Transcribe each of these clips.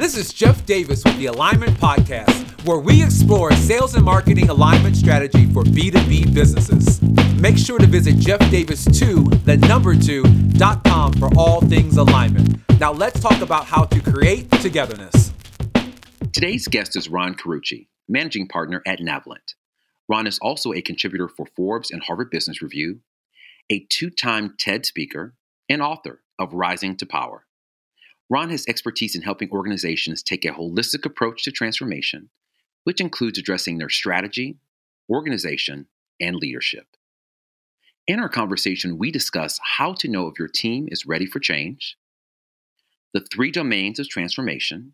This is Jeff Davis with the Alignment Podcast, where we explore sales and marketing alignment strategy for B2B businesses. Make sure to visit jeffdavis2.com for all things alignment. Now let's talk about how to create togetherness. Today's guest is Ron Carucci, managing partner at Navolent. Ron is also a contributor for Forbes and Harvard Business Review, a two-time TED speaker, and author of Rising to Power. Ron has expertise in helping organizations take a holistic approach to transformation, which includes addressing their strategy, organization, and leadership. In our conversation, we discuss how to know if your team is ready for change, the 3 domains of transformation,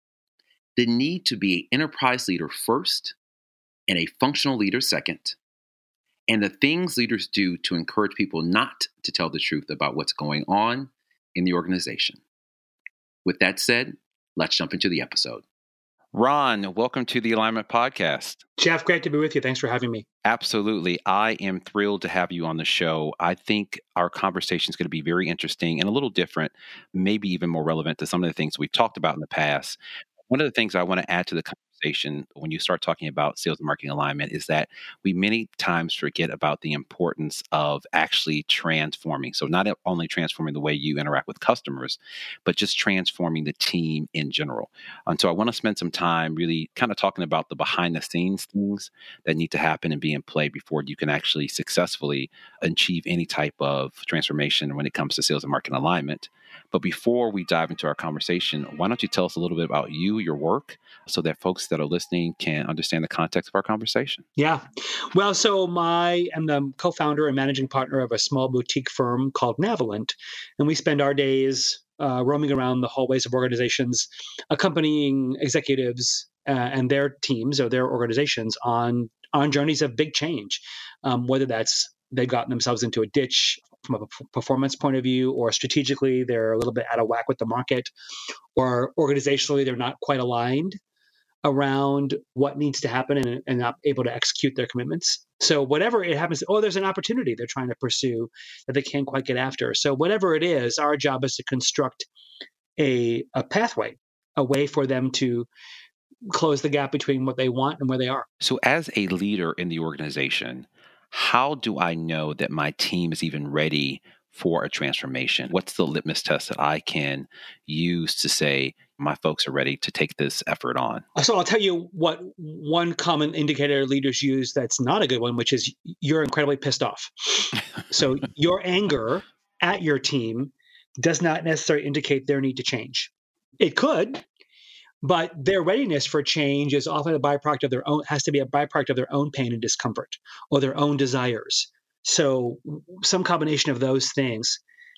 the need to be an enterprise leader first and a functional leader second, and the things leaders do to encourage people not to tell the truth about what's going on in the organization. With that said, let's jump into the episode. Ron, welcome to the Alignment Podcast. Jeff, great to be with you. Thanks for having me. Absolutely. I am thrilled to have you on the show. I think our conversation is going to be very interesting and a little different, maybe even more relevant to some of the things we've talked about in the past. One of the things I want to add to the conversation when you start talking about sales and marketing alignment is that we many times forget about the importance of actually transforming. So not only transforming the way you interact with customers, but just transforming the team in general. And so I want to spend some time really kind of talking about the behind the scenes things that need to happen and be in play before you can actually successfully achieve any type of transformation when it comes to sales and marketing alignment. But before we dive into our conversation, why don't you tell us a little bit about you, your work, so that folks that are listening can understand the context of our conversation? Yeah. Well, so I'm the co-founder and managing partner of a small boutique firm called Navolent, and we spend our days roaming around the hallways of organizations, accompanying executives and their teams or their organizations on journeys of big change, whether that's they've gotten themselves into a ditch from a performance point of view, or strategically they're a little bit out of whack with the market, or organizationally they're not quite aligned around what needs to happen and not able to execute their commitments. So whatever it happens, there's an opportunity they're trying to pursue that they can't quite get after. So whatever it is, our job is to construct a pathway, a way for them to close the gap between what they want and where they are. So as a leader in the organization, how do I know that my team is even ready for a transformation? What's the litmus test that I can use to say my folks are ready to take this effort on? So I'll tell you what one common indicator leaders use that's not a good one, which is you're incredibly pissed off. So your anger at your team does not necessarily indicate their need to change. It could, but their readiness for change is often has to be a byproduct of their own pain and discomfort or their own desires. So some combination of those things.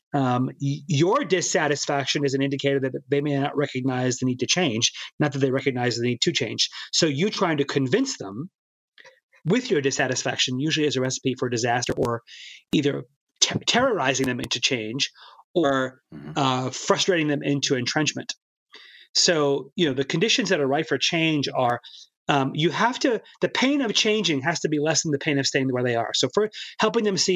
Your dissatisfaction is an indicator that they may not recognize the need to change, not that they recognize the need to change. So you trying to convince them with your dissatisfaction usually is a recipe for disaster, or either terrorizing them into change or frustrating them into entrenchment. So, the conditions that are right for change are the pain of changing has to be less than the pain of staying where they are. So for helping them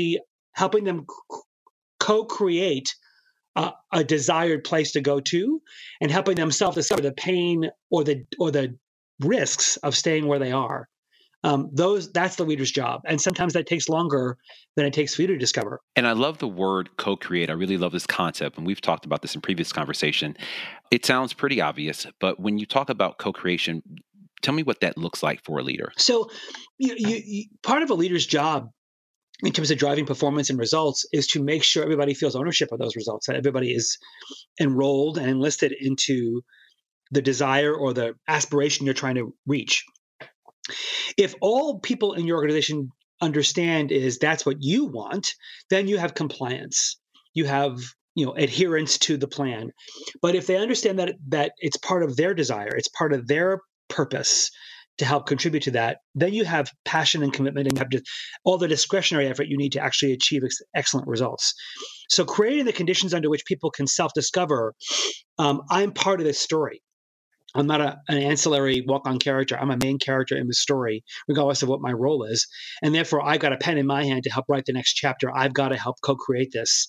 co-create a desired place to go to, and helping them self-discover the pain or the risks of staying where they are. That's the leader's job. And sometimes that takes longer than it takes for you to discover. And I love the word co-create. I really love this concept. And we've talked about this in previous conversation. It sounds pretty obvious, but when you talk about co-creation, tell me what that looks like for a leader. So part of a leader's job in terms of driving performance and results is to make sure everybody feels ownership of those results, that everybody is enrolled and enlisted into the desire or the aspiration you're trying to reach. If all people in your organization understand is that's what you want, then you have compliance. You have adherence to the plan. But if they understand that it's part of their desire, it's part of their purpose to help contribute to that, then you have passion and commitment, and you have all the discretionary effort you need to actually achieve excellent results. So creating the conditions under which people can self-discover, I'm part of this story. I'm not an ancillary walk-on character. I'm a main character in the story, regardless of what my role is. And therefore, I've got a pen in my hand to help write the next chapter. I've got to help co-create this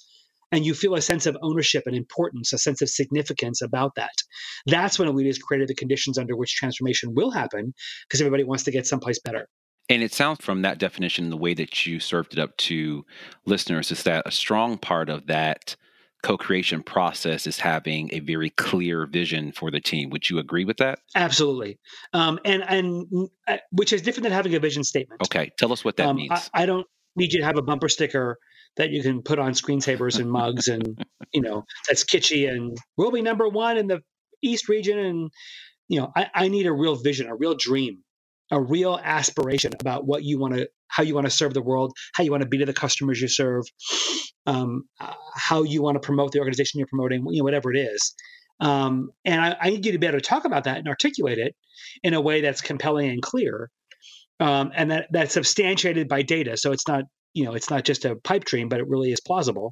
and you feel a sense of ownership and importance, a sense of significance about that. That's when a leader has created the conditions under which transformation will happen, because everybody wants to get someplace better. And it sounds from that definition, the way that you served it up to listeners, is that a strong part of that co-creation process is having a very clear vision for the team. Would you agree with that? Absolutely. And which is different than having a vision statement. Okay. Tell us what that means. I don't need you to have a bumper sticker that you can put on screensavers and mugs and, that's kitschy and we'll be number one in the East region. And, I need a real vision, a real dream, a real aspiration about what you want to, how you want to serve the world, how you want to be to the customers you serve, how you want to promote the organization you're promoting, whatever it is. And I need you to be able to talk about that and articulate it in a way that's compelling and clear, and that's substantiated by data. So it's not, it's not just a pipe dream, but it really is plausible.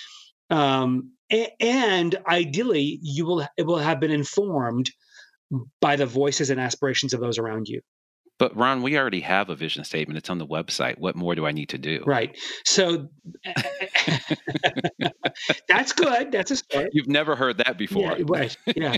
And ideally, it will have been informed by the voices and aspirations of those around you. But Ron, we already have a vision statement. It's on the website. What more do I need to do? Right. So that's good. That's a start. You've never heard that before. Yeah, right. Yeah.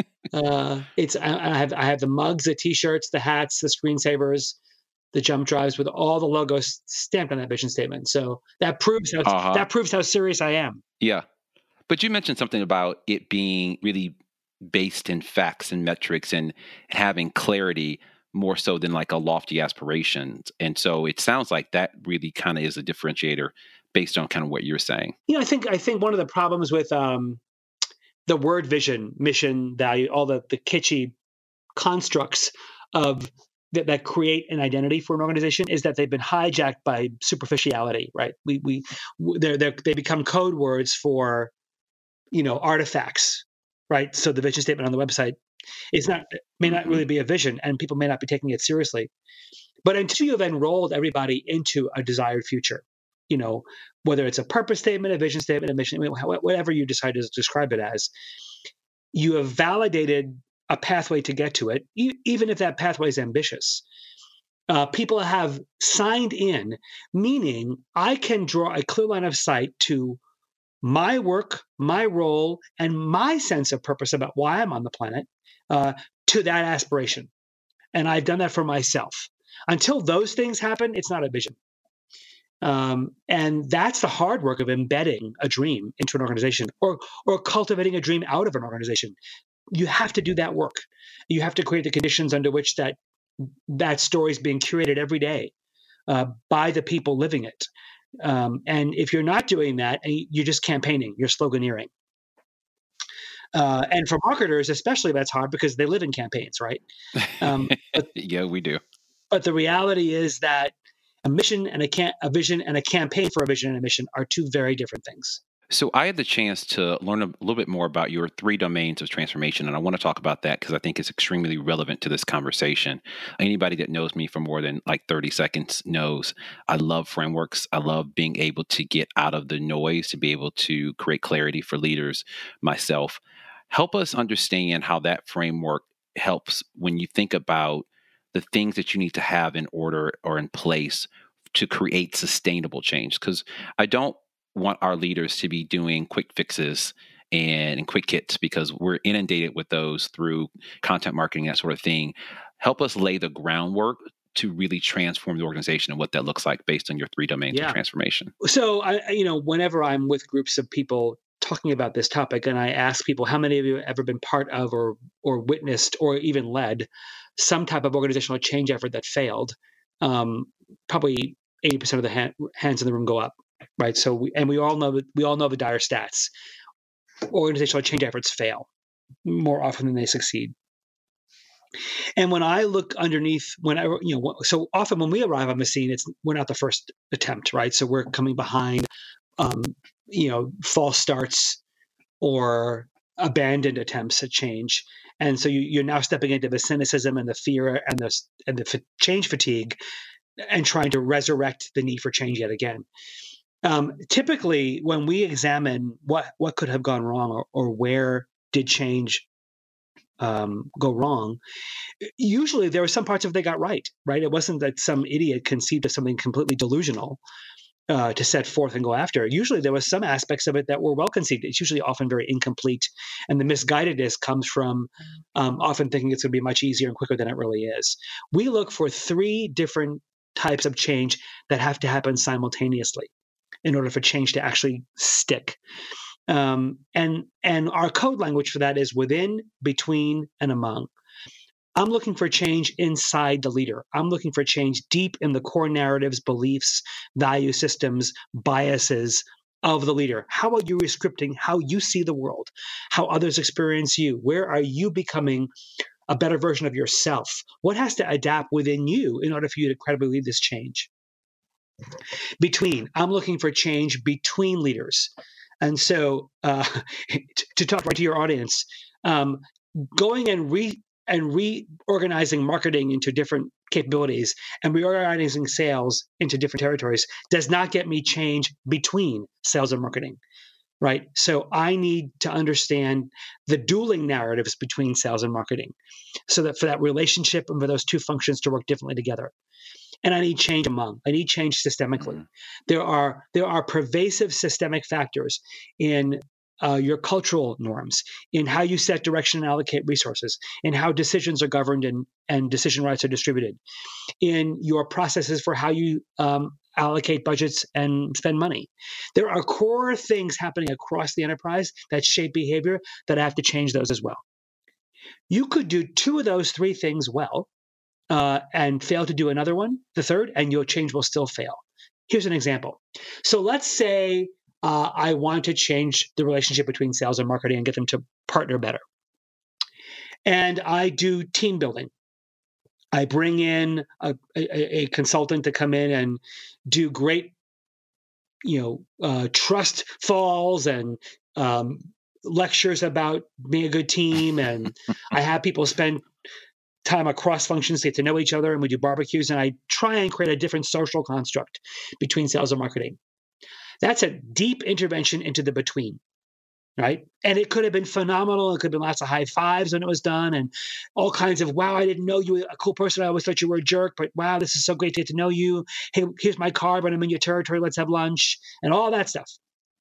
I have the mugs, the T-shirts, the hats, the screensavers, the jump drives with all the logos stamped on that vision statement. So that proves how serious I am. Yeah. But you mentioned something about it being really based in facts and metrics and having clarity more so than like a lofty aspirations. And so it sounds like that really kind of is a differentiator based on kind of what you're saying. I think one of the problems with the word vision, mission, value, all the kitschy constructs of that create an identity for an organization is that they've been hijacked by superficiality, right? They become code words for, artifacts, right? So the vision statement on the website may not really be a vision, and people may not be taking it seriously. But until you've enrolled everybody into a desired future, whether it's a purpose statement, a vision statement, a mission, whatever you decide to describe it as, you have validated a pathway to get to it, even if that pathway is ambitious. People have signed in, meaning I can draw a clear line of sight to my work, my role, and my sense of purpose about why I'm on the planet, to that aspiration. And I've done that for myself. Until those things happen, it's not a vision. And that's the hard work of embedding a dream into an organization or cultivating a dream out of an organization. You have to do that work. You have to create the conditions under which that story is being curated every day by the people living it. And if you're not doing that, you're just campaigning, you're sloganeering. And for marketers, especially, that's hard because they live in campaigns, right? Yeah, we do. But the reality is that a mission and a vision and a campaign for a vision and a mission are two very different things. So I had the chance to learn a little bit more about your 3 domains of transformation, and I want to talk about that because I think it's extremely relevant to this conversation. Anybody that knows me for more than like 30 seconds knows I love frameworks. I love being able to get out of the noise to be able to create clarity for leaders, myself. Help us understand how that framework helps when you think about the things that you need to have in order or in place to create sustainable change. Because I don't want our leaders to be doing quick fixes and quick hits because we're inundated with those through content marketing, that sort of thing. Help us lay the groundwork to really transform the organization and what that looks like based on your 3 domains of transformation. So whenever I'm with groups of people talking about this topic and I ask people, how many of you have ever been part of or witnessed or even led some type of organizational change effort that failed, probably 80% of the hands in the room go up. Right. So we all know the dire stats. Organizational change efforts fail more often than they succeed. And when I look underneath, so often when we arrive on the scene, we're not the first attempt, right? So we're coming behind, false starts or abandoned attempts at change. And so you're now stepping into the cynicism and the fear and the change fatigue and trying to resurrect the need for change yet again. Typically, when we examine what could have gone wrong or where did change go wrong, usually there were some parts of it they got right. It wasn't that some idiot conceived of something completely delusional. to set forth and go after. Usually there was some aspects of it that were well conceived. It's usually often very incomplete. And the misguidedness comes from often thinking it's going to be much easier and quicker than it really is. We look for 3 different types of change that have to happen simultaneously in order for change to actually stick. And our code language for that is within, between, and among. I'm looking for change inside the leader. I'm looking for change deep in the core narratives, beliefs, value systems, biases of the leader. How are you rescripting how you see the world, how others experience you? Where are you becoming a better version of yourself? What has to adapt within you in order for you to credibly lead this change? Between, I'm looking for change between leaders. And so to talk right to your audience, going and reorganizing marketing into different capabilities and reorganizing sales into different territories does not get me change between sales and marketing, right? So I need to understand the dueling narratives between sales and marketing so that for that relationship and for those 2 functions to work differently together. And I need change among. I need change systemically. There are pervasive systemic factors in your cultural norms, in how you set direction and allocate resources, in how decisions are governed and decision rights are distributed, in your processes for how you allocate budgets and spend money. There are core things happening across the enterprise that shape behavior that I have to change those as well. You could do 2 of those 3 things well and fail to do another one, the third, and your change will still fail. Here's an example. So let's say I want to change the relationship between sales and marketing and get them to partner better. And I do team building. I bring in a consultant to come in and do great, trust falls and lectures about being a good team. And I have people spend time across functions to get to know each other, and we do barbecues. And I try and create a different social construct between sales and marketing. That's a deep intervention into the between, right? And it could have been phenomenal. It could have been lots of high fives when it was done and all kinds of, wow, I didn't know you were a cool person. I always thought you were a jerk, but wow, this is so great to get to know you. Hey, here's my card when I'm in your territory. Let's have lunch and all that stuff.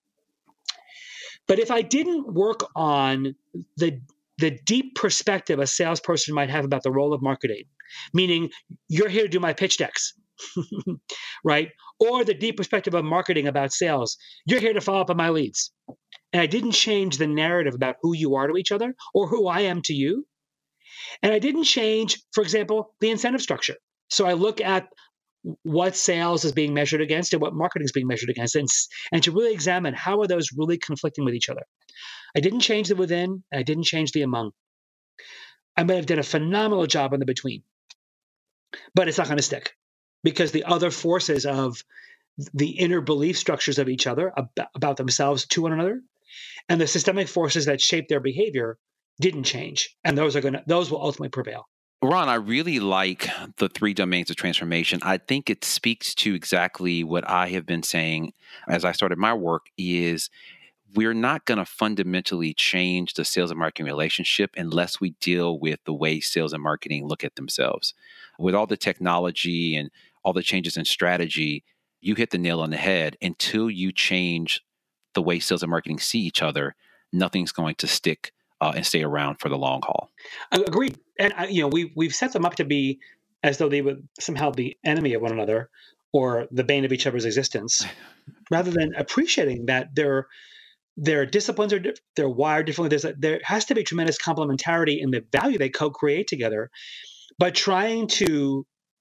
But if I didn't work on the deep perspective a salesperson might have about the role of marketing, meaning you're here to do my pitch decks, right? Or the deep perspective of marketing about sales. You're here to follow up on my leads. And I didn't change the narrative about who you are to each other or who I am to you. And I didn't change, for example, the incentive structure. So I look at what sales is being measured against and what marketing is being measured against, and to really examine how are those really conflicting with each other. I didn't change the within, and I didn't change the among. I might have done a phenomenal job on the between, but it's not going to stick. Because the other forces of the inner belief structures of each other about themselves to one another, and the systemic forces that shape their behavior didn't change, and those will ultimately prevail. Ron, I really like the 3 domains of transformation. I think it speaks to exactly what I have been saying as I started my work is we're not going to fundamentally change the sales and marketing relationship unless we deal with the way sales and marketing look at themselves. With all the technology and all the changes in strategy, you hit the nail on the head. Until you change the way sales and marketing see each other, nothing's going to stick and stay around for the long haul. Agreed. And we've set them up to be as though they would somehow be enemy of one another or the bane of each other's existence, rather than appreciating that their disciplines they're wired differently. There has to be tremendous complementarity in the value they co-create together, but trying to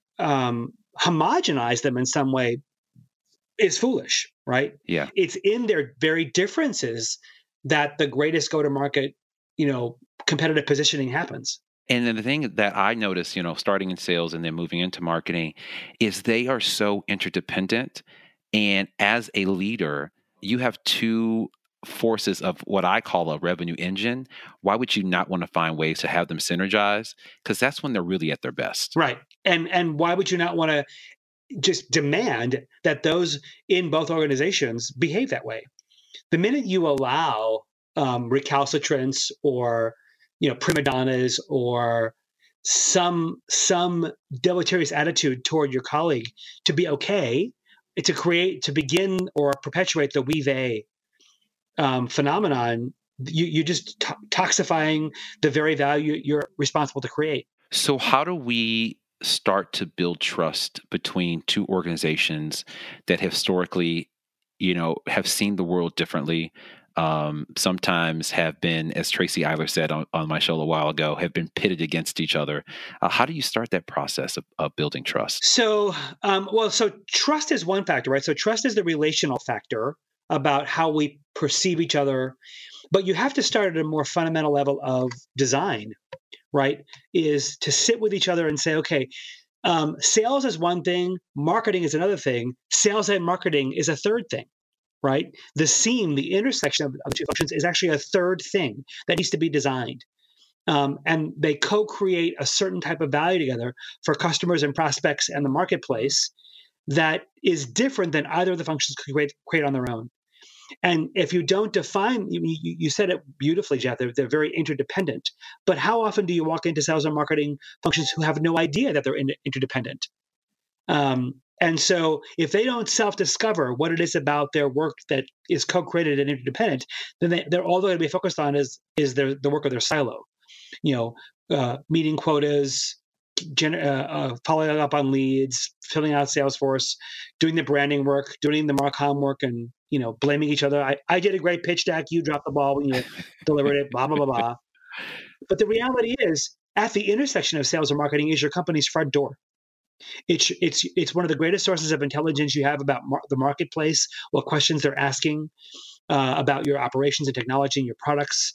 homogenize them in some way is foolish, right? Yeah. It's in their very differences that the greatest go-to-market, competitive positioning happens. And then the thing that I noticed, starting in sales and then moving into marketing is they are so interdependent. And as a leader, you have 2 forces of what I call a revenue engine. Why would you not want to find ways to have them synergize? Because that's when they're really at their best. Right. And why would you not want to just demand that those in both organizations behave that way? The minute you allow recalcitrance or prima donnas or some deleterious attitude toward your colleague to be okay, to begin or perpetuate the we they phenomenon, you just toxifying the very value you're responsible to create. So how do we start to build trust between two organizations that historically, have seen the world differently? Sometimes have been, as Tracy Eiler said on my show a while ago, have been pitted against each other. How do you start that process of building trust? So trust is one factor, right? So trust is the relational factor about how we perceive each other, but you have to start at a more fundamental level of design, right? Is to sit with each other and say, okay, sales is one thing, marketing is another thing, sales and marketing is a third thing, right? The seam, the intersection of two functions is actually a third thing that needs to be designed. And they co-create a certain type of value together for customers and prospects and the marketplace that is different than either of the functions could create on their own. And if you don't define, you said it beautifully, Jeff, they're very interdependent. But how often do you walk into sales and marketing functions who have no idea that they're interdependent? And so if they don't self-discover what it is about their work that is co-created and interdependent, then they're all they're going to be focused on is the work of their silo. Meeting quotas, following up on leads, filling out Salesforce, doing the branding work, doing the Marcom work, and blaming each other. I did a great pitch deck. You dropped the ball when you delivered it. Blah blah blah blah. But the reality is, at the intersection of sales and marketing is your company's front door. It's one of the greatest sources of intelligence you have about the marketplace, what questions they're asking about your operations and technology and your products.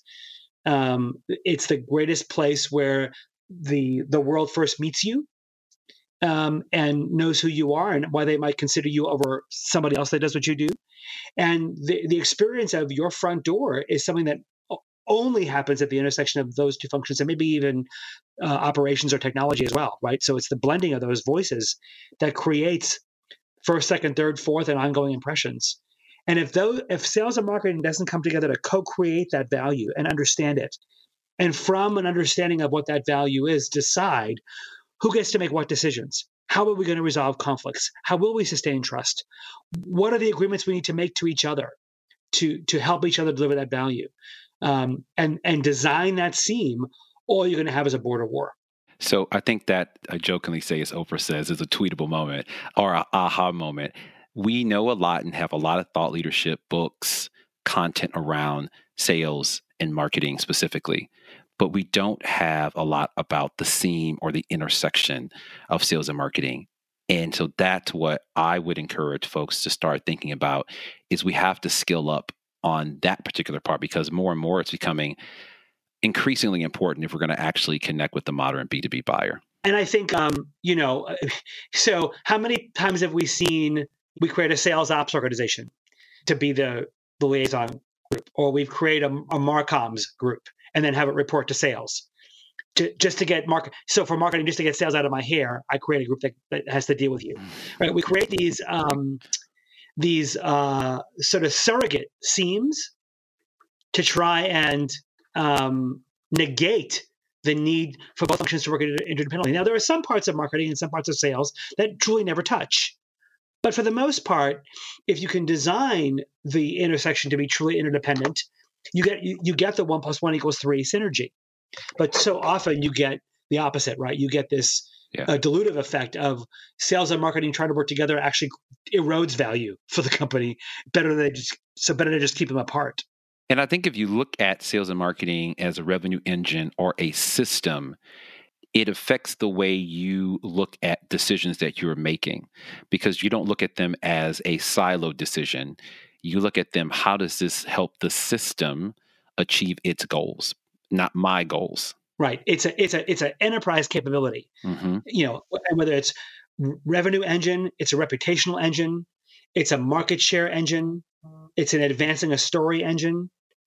It's the greatest place where the world first meets you and knows who you are and why they might consider you over somebody else that does what you do. And the experience of your front door is something that only happens at the intersection of those two functions, and maybe even operations or technology as well, right? So it's the blending of those voices that creates first, second, third, fourth, and ongoing impressions. And if sales and marketing doesn't come together to co-create that value and understand it, and from an understanding of what that value is, decide who gets to make what decisions. How are we going to resolve conflicts? How will we sustain trust? What are the agreements we need to make to each other to help each other deliver that value? And design that seam, all you're going to have is a border war. So I think that I jokingly say, as Oprah says, is a tweetable moment or an aha moment. We know a lot and have a lot of thought leadership books, content around sales and marketing specifically, but we don't have a lot about the seam or the intersection of sales and marketing. And so that's what I would encourage folks to start thinking about is we have to skill up on that particular part, because more and more it's becoming increasingly important if we're going to actually connect with the modern B2B buyer. And I think, so how many times have we create a sales ops organization to be the liaison group, or we've created a Marcoms group and then have it report to sales just to get So for marketing, just to get sales out of my hair, I create a group that has to deal with you, right? We create these sort of surrogate seams to try and negate the need for both functions to work interdependently. Now, there are some parts of marketing and some parts of sales that truly never touch. But for the most part, if you can design the intersection to be truly interdependent, you get the 1 + 1 = 3 synergy. But so often you get the opposite, right? You get this dilutive effect of sales and marketing trying to work together actually erodes value for the company. Better to just keep them apart. And I think if you look at sales and marketing as a revenue engine or a system, it affects the way you look at decisions that you're making, because you don't look at them as a silo decision. You look at them, how does this help the system achieve its goals, not my goals? Right. It's an enterprise capability. Mm-hmm. And whether it's revenue engine, it's a reputational engine, it's a market share engine, it's an advancing a story engine.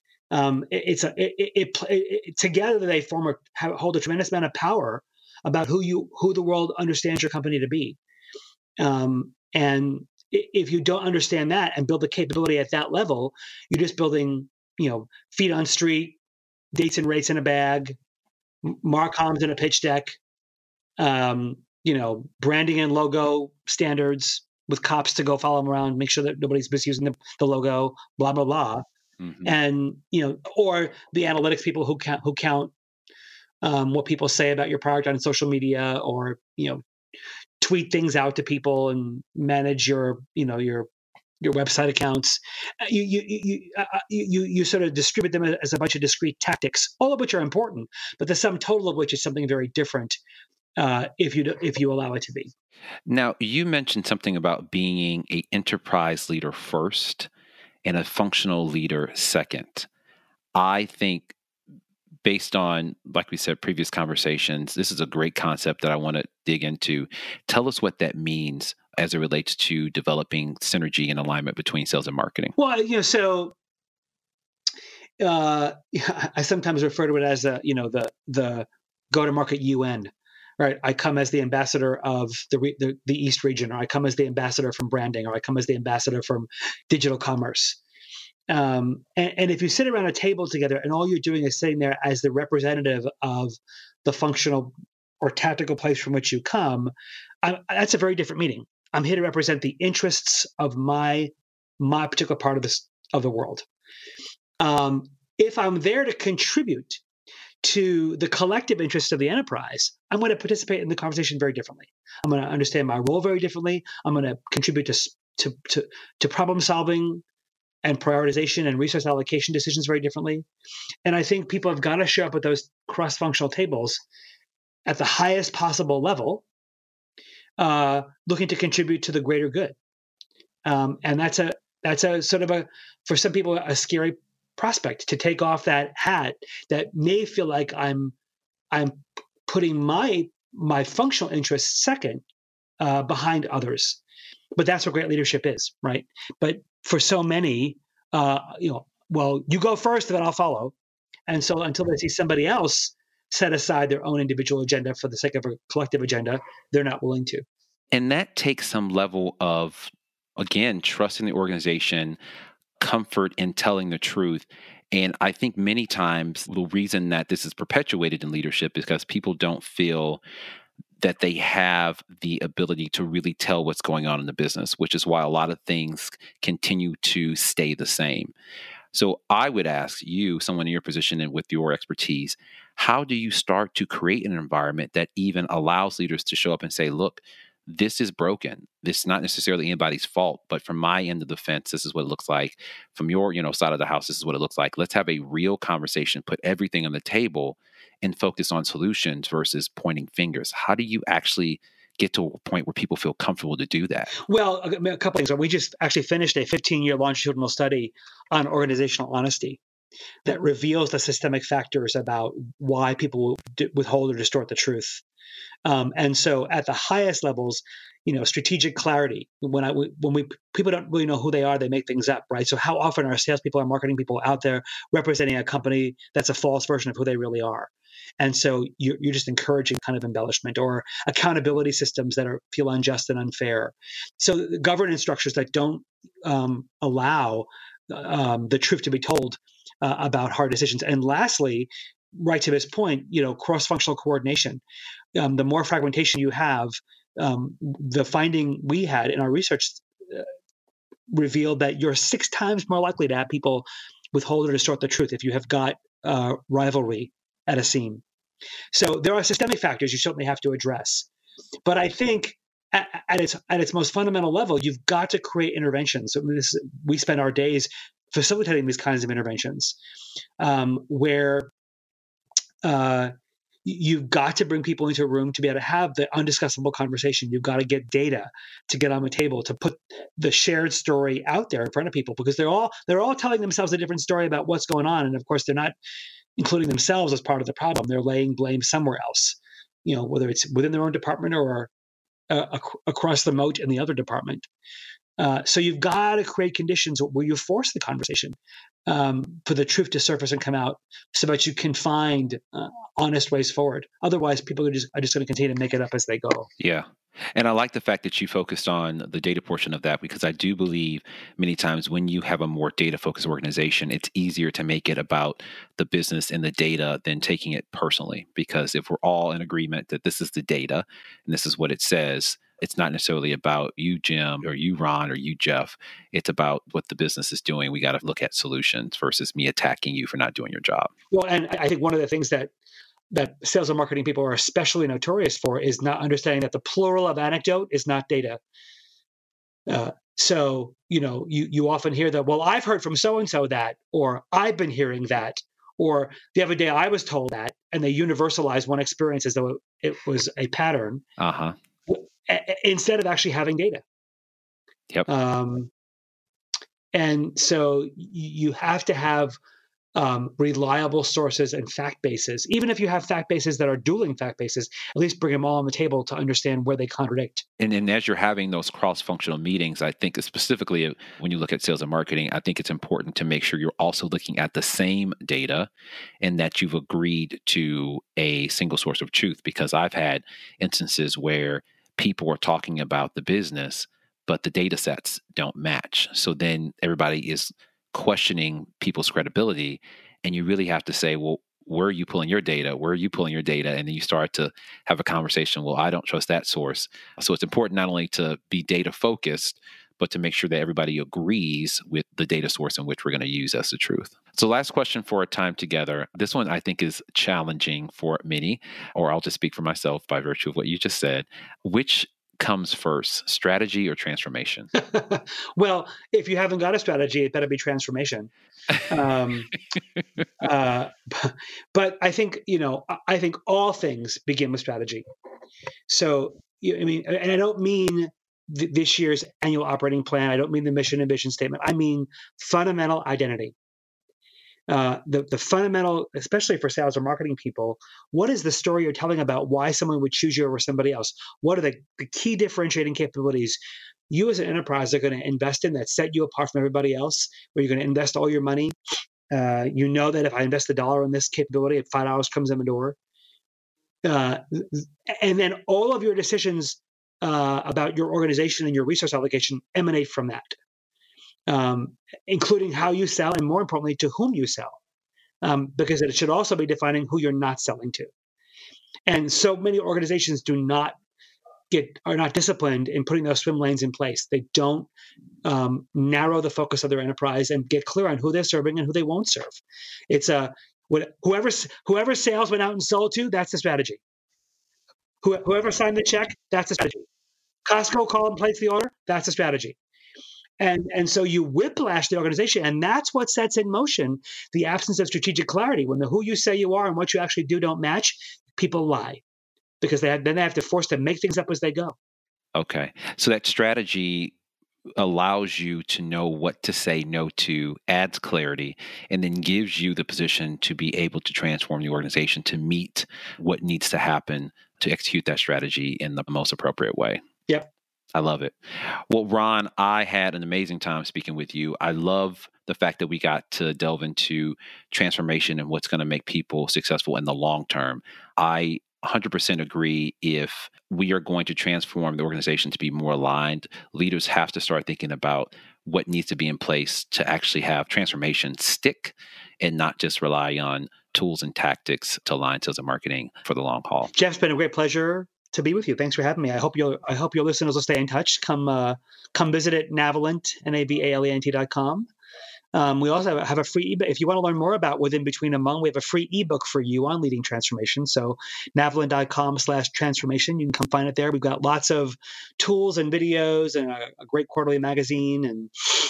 Together they hold a tremendous amount of power about who the world understands your company to be. And if you don't understand that and build the capability at that level, you're just building, feet on street, dates and rates in a bag, Marcoms in a pitch deck, branding and logo standards, with cops to go follow them around, make sure that nobody's misusing the logo, blah, blah, blah. Mm-hmm. And, or the analytics people who count what people say about your product on social media, or, tweet things out to people and manage your website accounts. You sort of distribute them as a bunch of discrete tactics, all of which are important, but the sum total of which is something very different if you allow it to be. Now, you mentioned something about being an enterprise leader first and a functional leader second. I think, based on, like we said, previous conversations, this is a great concept that I want to dig into. Tell us what that means as it relates to developing synergy and alignment between sales and marketing. Well, I sometimes refer to it as the go-to-market UN, right? I come as the ambassador of the East region, or I come as the ambassador from branding, or I come as the ambassador from digital commerce. And if you sit around a table together and all you're doing is sitting there as the representative of the functional or tactical place from which you come, that's a very different meeting. I'm here to represent the interests of my particular part of the world. If I'm there to contribute to the collective interests of the enterprise, I'm going to participate in the conversation very differently. I'm going to understand my role very differently. I'm going to contribute to problem solving and prioritization and resource allocation decisions very differently. And I think people have got to show up at those cross-functional tables at the highest possible level, looking to contribute to the greater good. And that's a sort of for some people, a scary prospect, to take off that hat that may feel like I'm putting my functional interests second behind others. But that's what great leadership is, right? But for so many, well, you go first, then I'll follow. And so until they see somebody else set aside their own individual agenda for the sake of a collective agenda, they're not willing to. And that takes some level of, again, trusting the organization, comfort in telling the truth. And I think many times the reason that this is perpetuated in leadership is because people don't feel that they have the ability to really tell what's going on in the business, which is why a lot of things continue to stay the same. So I would ask you, someone in your position and with your expertise, how do you start to create an environment that even allows leaders to show up and say, look, this is broken. This is not necessarily anybody's fault, but from my end of the fence, this is what it looks like. From your, side of the house, this is what it looks like. Let's have a real conversation, put everything on the table, and focus on solutions versus pointing fingers. How do you actually get to a point where people feel comfortable to do that? Well, a couple things. We just actually finished a 15-year longitudinal study on organizational honesty that reveals the systemic factors about why people withhold or distort the truth. And so at the highest levels, strategic clarity. People don't really know who they are, they make things up, right? So how often are salespeople or marketing people out there representing a company that's a false version of who they really are? And so you're just encouraging kind of embellishment, or accountability systems that feel unjust and unfair. So governance structures that don't allow the truth to be told about hard decisions. And lastly, right to this point, cross-functional coordination. The more fragmentation you have, the finding we had in our research revealed that you're 6 times more likely to have people withhold or distort the truth if you have got rivalry at a seam. So there are systemic factors you certainly have to address. But I think at its most fundamental level, you've got to create interventions. We spend our days facilitating these kinds of interventions, where you've got to bring people into a room to be able to have the undiscussable conversation. You've got to get data to get on the table, to put the shared story out there in front of people, because they're all telling themselves a different story about what's going on. And of course, they're not including themselves as part of the problem. They're laying blame somewhere else, whether it's within their own department or across the moat in the other department. So you've got to create conditions where you force the conversation for the truth to surface and come out, so that you can find honest ways forward. Otherwise, people are just going to continue to make it up as they go. Yeah. And I like the fact that you focused on the data portion of that, because I do believe many times when you have a more data-focused organization, it's easier to make it about the business and the data than taking it personally. Because if we're all in agreement that this is the data and this is what it says, It's not necessarily about you, Jim, or you, Ron, or you, Jeff. It's about what the business is doing. We got to look at solutions versus me attacking you for not doing your job. Well, and I think one of the things that sales and marketing people are especially notorious for is not understanding that the plural of anecdote is not data. So, you often hear that, well, I've heard from so-and-so that, or I've been hearing that, or the other day I was told that, and they universalize one experience as though it was a pattern, instead of actually having data. Yep. And so you have to have reliable sources and fact bases. Even if you have fact bases that are dueling fact bases, at least bring them all on the table to understand where they contradict. And as you're having those cross-functional meetings, I think specifically when you look at sales and marketing, I think it's important to make sure you're also looking at the same data and that you've agreed to a single source of truth. Because I've had instances where people are talking about the business, but the data sets don't match. So then everybody is questioning people's credibility, and you really have to say, well, where are you pulling your data? Where are you pulling your data? And then you start to have a conversation. Well, I don't trust that source. So it's important not only to be data focused, but to make sure that everybody agrees with the data source in which we're going to use as the truth. So last question for our time together. This one I think is challenging for many, or I'll just speak for myself by virtue of what you just said. Which comes first, strategy or transformation? Well, if you haven't got a strategy, it better be transformation. But I think, I think all things begin with strategy. So, and I don't mean this year's annual operating plan. I don't mean the mission and vision statement. I mean fundamental identity. The fundamental, especially for sales or marketing people, what is the story you're telling about why someone would choose you over somebody else? What are the key differentiating capabilities you as an enterprise are going to invest in that set you apart from everybody else, where you're going to invest all your money? That if I invest $1 in this capability, at $5 comes in the door. And then all of your decisions about your organization and your resource allocation emanate from that. Including how you sell, and more importantly, to whom you sell, because it should also be defining who you're not selling to. And so many organizations are not disciplined in putting those swim lanes in place. They don't narrow the focus of their enterprise and get clear on who they're serving and who they won't serve. It's whoever sales went out and sold to, that's the strategy. Whoever signed the check, that's the strategy. Costco called and placed the order, that's the strategy. And so you whiplash the organization, and that's what sets in motion the absence of strategic clarity. When the who you say you are and what you actually do don't match, people lie, because then they have to force to make things up as they go. Okay. So that strategy allows you to know what to say no to, adds clarity, and then gives you the position to be able to transform the organization to meet what needs to happen to execute that strategy in the most appropriate way. Yep. I love it. Well, Ron, I had an amazing time speaking with you. I love the fact that we got to delve into transformation and what's going to make people successful in the long term. I 100% agree. If we are going to transform the organization to be more aligned, leaders have to start thinking about what needs to be in place to actually have transformation stick and not just rely on tools and tactics to align sales and marketing for the long haul. Jeff, it's been a great pleasure to be with you. Thanks for having me. I hope your listeners will stay in touch. Come visit at Navalent, NAVALENT.com. We also have a free ebook. If you want to learn more about Within, Between, Among, we have a free ebook for you on leading transformation. So Navalent.com/transformation. You can come find it there. We've got lots of tools and videos and a great quarterly magazine, and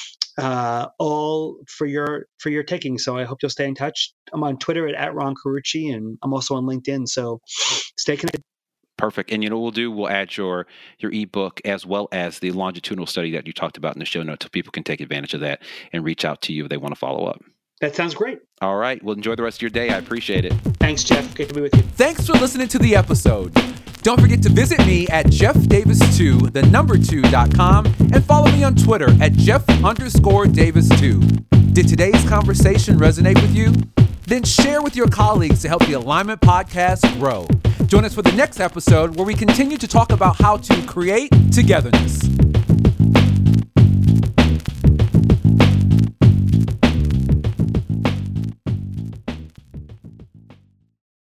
all for your taking. So I hope you'll stay in touch. I'm on Twitter at Ron Carucci, and I'm also on LinkedIn. So stay connected. Perfect. And what we'll do, we'll add your ebook as well as the longitudinal study that you talked about in the show notes so people can take advantage of that and reach out to you if they want to follow up. That sounds great. All right. Well, enjoy the rest of your day. I appreciate it. Thanks, Jeff. Great to be with you. Thanks for listening to the episode. Don't forget to visit me at jeffdavis2, the2.com, and follow me on Twitter at Jeff_Davis2. Did today's conversation resonate with you? Then share with your colleagues to help the Alignment Podcast grow. Join us for the next episode where we continue to talk about how to create togetherness.